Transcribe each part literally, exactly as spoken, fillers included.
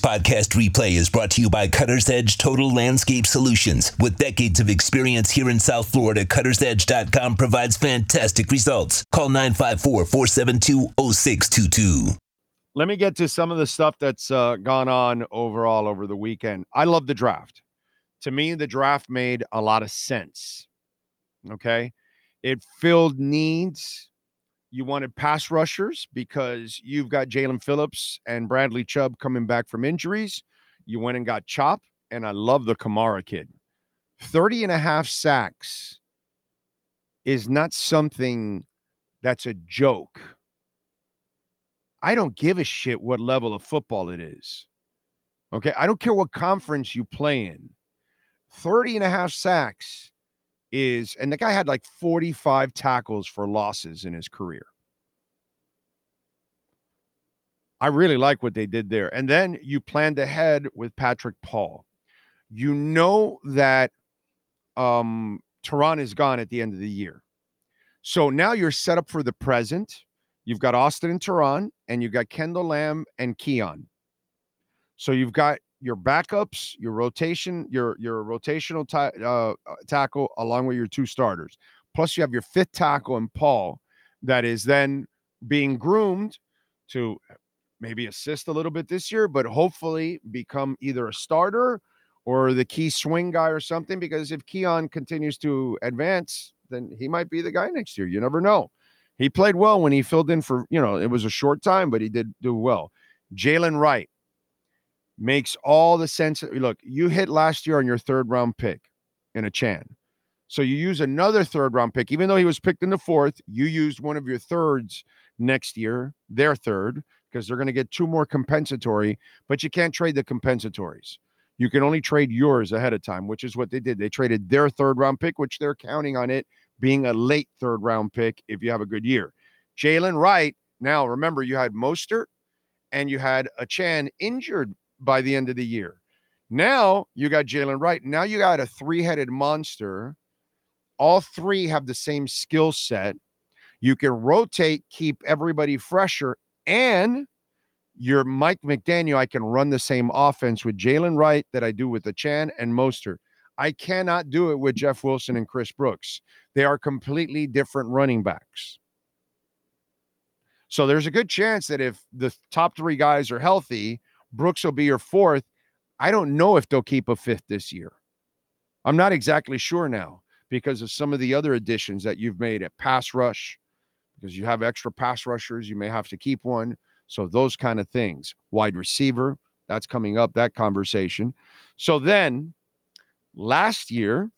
podcast replay is brought to you by Cutter's Edge Total Landscape Solutions. With decades of experience here in South Florida, cutters edge dot com provides fantastic results. Call nine five four, four seven two, zero six two two. Let me get to some of the stuff that's uh, gone on overall over the weekend. I love the draft. To me, the draft made a lot of sense. Okay? It filled needs. You wanted pass rushers because you've got Jalen Phillips and Bradley Chubb coming back from injuries. You went and got Chop, and I love the Kamara kid. thirty and a half sacks is not something that's a joke. I don't give a shit what level of football it is. Okay? I don't care what conference you play in. thirty and a half sacks is, and the guy had like forty-five tackles for losses in his career. I really like what they did there. And then you planned ahead with Patrick Paul. You know that um, Tehran is gone at the end of the year. So now you're set up for the present. You've got Austin and Tehran, and you've got Kendall Lamb and Keon. So you've got your backups, your rotation, your your rotational t- uh, tackle, along with your two starters. Plus, you have your fifth tackle in Paul that is then being groomed to maybe assist a little bit this year, but hopefully become either a starter or the key swing guy or something, because if Keon continues to advance, then he might be the guy next year. You never know. He played well when he filled in for, you know, it was a short time, but he did do well. Jalen Wright. Makes all the sense. Look, you hit last year on your third round pick in a Chan. So you use another third round pick, even though he was picked in the fourth, you used one of your thirds next year, their third, because they're going to get two more compensatory, but you can't trade the compensatories. You can only trade yours ahead of time, which is what they did. They traded their third round pick, which they're counting on it being a late third round pick if you have a good year. Jalen Wright. Now, remember, you had Mostert and you had a Chan injured by the end of the year. Now you got Jalen Wright. Now you got a three-headed monster. All three have the same skill set. You can rotate, keep everybody fresher, and you're Mike McDaniel. I can run the same offense with Jalen Wright that I do with the Chan and Mostert. I cannot do it with Jeff Wilson and Chris Brooks. They are completely different running backs. So there's a good chance that if the top three guys are healthy, Brooks will be your fourth. I don't know if they'll keep a fifth this year. I'm not exactly sure now because of some of the other additions that you've made at pass rush, because you have extra pass rushers. You may have to keep one. So those kind of things. Wide receiver, that's coming up, that conversation. So then last year,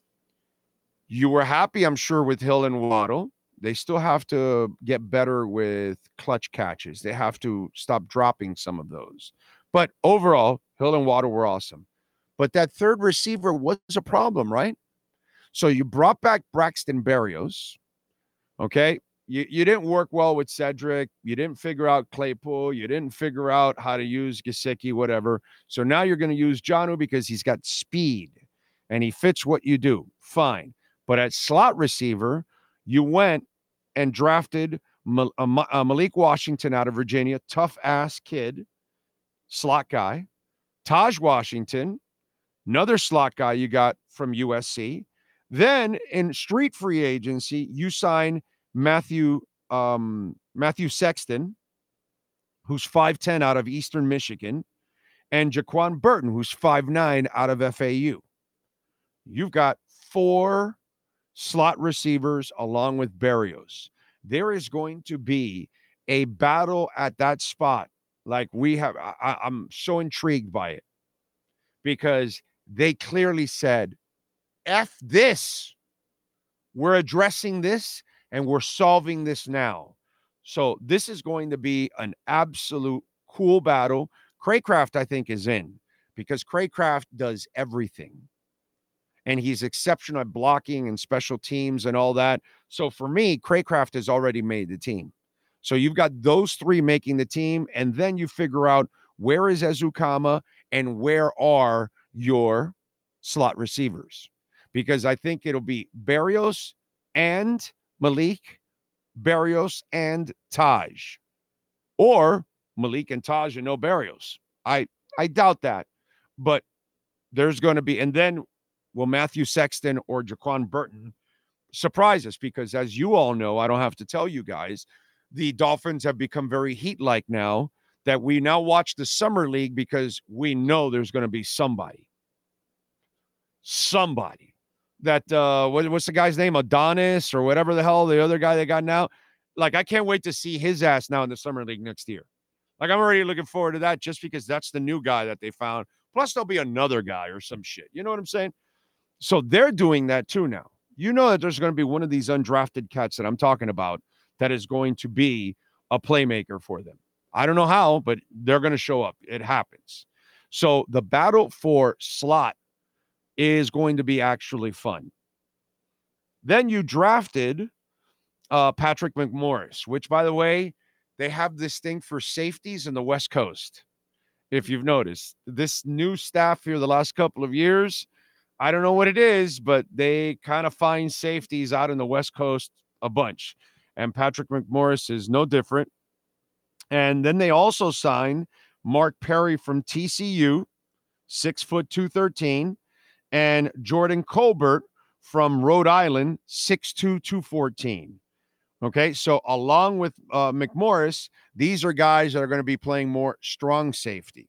you were happy, I'm sure, with Hill and Waddle. They still have to get better with clutch catches. They have to stop dropping some of those. But overall, Hill and Waddle were awesome. But that third receiver was a problem, right? So you brought back Braxton Berrios, okay? You, you didn't work well with Cedric. You didn't figure out Claypool. You didn't figure out how to use Gesicki, whatever. So now you're going to use Jonnu because he's got speed and he fits what you do. Fine. But at slot receiver, you went and drafted Mal- uh, uh, Malik Washington out of Virginia, tough-ass kid. Slot guy. Taj Washington, another slot guy you got from U S C. Then in street free agency, you sign Matthew um, Matthew Sexton, who's five ten out of Eastern Michigan, and Jaquan Burton, who's five nine out of F A U. You've got four slot receivers along with Berrios. There is going to be a battle at that spot. Like we have, I, I'm so intrigued by it because they clearly said, F this. We're addressing this and we're solving this now. So this is going to be an absolute cool battle. Craycraft, I think, is in because Craycraft does everything. And he's exceptional at blocking and special teams and all that. So for me, Craycraft has already made the team. So you've got those three making the team, and then you figure out where is Ezukama and where are your slot receivers. Because I think it'll be Berrios and Malik, Berrios and Taj. Or Malik and Taj and no Berrios. I I doubt that. But there's going to be, and then will Matthew Sexton or Jaquan Burton surprise us? Because as you all know, I don't have to tell you guys, the Dolphins have become very Heat-like now, that we now watch the Summer League because we know there's going to be somebody. Somebody. That, uh, what, what's the guy's name? Adonis or whatever the hell, the other guy they got now. Like, I can't wait to see his ass now in the Summer League next year. Like, I'm already looking forward to that just because that's the new guy that they found. Plus, there'll be another guy or some shit. You know what I'm saying? So they're doing that too now. You know that there's going to be one of these undrafted cats that I'm talking about that is going to be a playmaker for them. I don't know how, but they're going to show up. It happens. So the battle for slot is going to be actually fun. Then you drafted uh, Patrick McMorris, which, by the way, they have this thing for safeties in the West Coast. If you've noticed, this new staff here the last couple of years, I don't know what it is, but they kind of find safeties out in the West Coast a bunch. And Patrick McMorris is no different. And then they also signed Mark Perry from T C U, six foot two thirteen, and Jordan Colbert from Rhode Island, six two, two fourteen. Okay, so along with uh, McMorris, these are guys that are going to be playing more strong safety.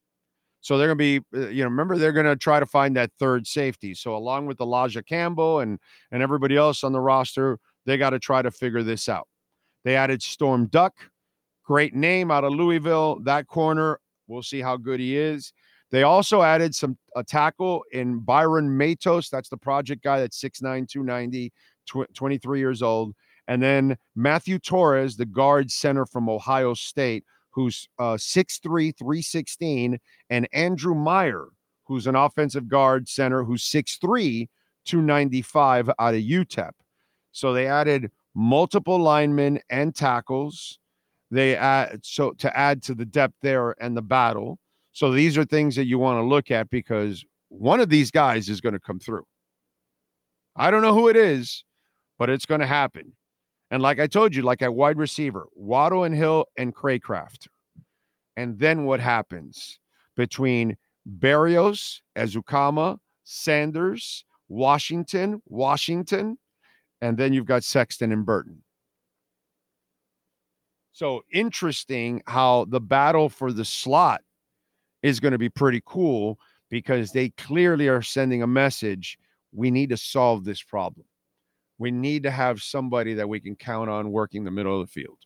So they're going to be, uh, you know, remember, they're going to try to find that third safety. So along with Elijah Campbell and, and everybody else on the roster, they got to try to figure this out. They added Storm Duck, great name out of Louisville. That corner, we'll see how good he is. They also added some a tackle in Byron Matos. That's the project guy that's six nine, two ninety, tw- twenty-three years old. And then Matthew Torres, the guard center from Ohio State, who's uh, six three, three sixteen, and Andrew Meyer, who's an offensive guard center who's six three, two ninety-five out of U T E P. So they added multiple linemen and tackles. They add so to add to the depth there and the battle. So these are things that you want to look at because one of these guys is going to come through. I don't know who it is, but it's going to happen. And like I told you, like at wide receiver, Waddle and Hill and Craycraft. And then what happens between Berrios, Ezukama, Sanders, Washington, Washington, and then you've got Sexton and Burton. So interesting how the battle for the slot is going to be pretty cool because they clearly are sending a message. We need to solve this problem. We need to have somebody that we can count on working the middle of the field.